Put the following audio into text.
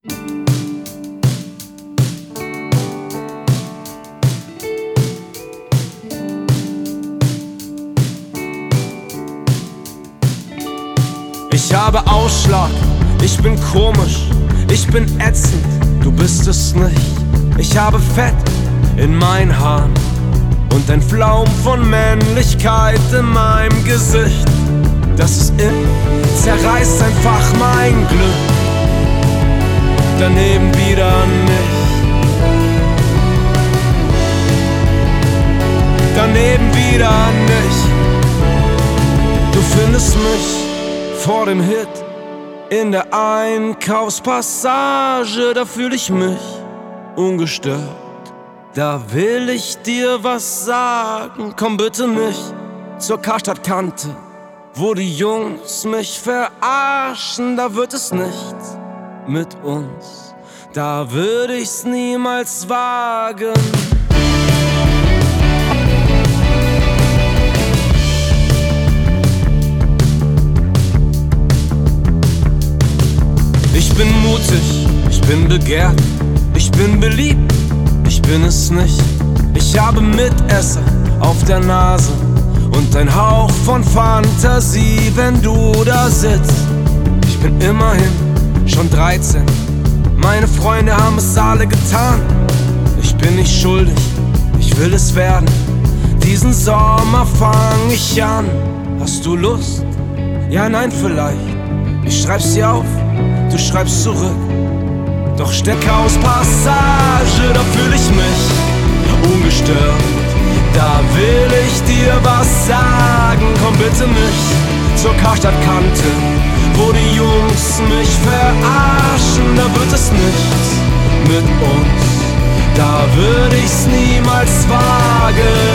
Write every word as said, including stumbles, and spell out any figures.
Ich habe Ausschlag, ich bin komisch, ich bin ätzend, du bist es nicht. Ich habe Fett in meinen Haaren und ein Flaum von Männlichkeit in meinem Gesicht. Das ist in, zerreißt einfach mein Glück, daneben wieder nicht, daneben wieder nicht. Du findest mich vor dem Hit in der Einkaufspassage, da fühl ich mich ungestört. Da will ich dir was sagen, komm bitte nicht zur Karstadtkante, wo die Jungs mich verarschen. Da wird es nichts mit uns, da würde ich's niemals wagen. Ich bin mutig, ich bin begehrt, ich bin beliebt, ich bin es nicht. Ich habe Mitesser auf der Nase und ein Hauch von Fantasie, wenn du da sitzt. Ich bin immerhin schon dreizehn, meine Freunde haben es alle getan. Ich bin nicht schuldig, ich will es werden, diesen Sommer fang ich an. Hast du Lust? Ja, nein, vielleicht. Ich schreib's dir auf, du schreibst zurück. Doch Steckhauspassage, da fühl ich mich ungestört. Da will ich dir was sagen, komm bitte nicht zur Karstadtkante, wo die Jungs mich verarschen. Da wird es nichts mit uns, da würde ich's niemals wagen.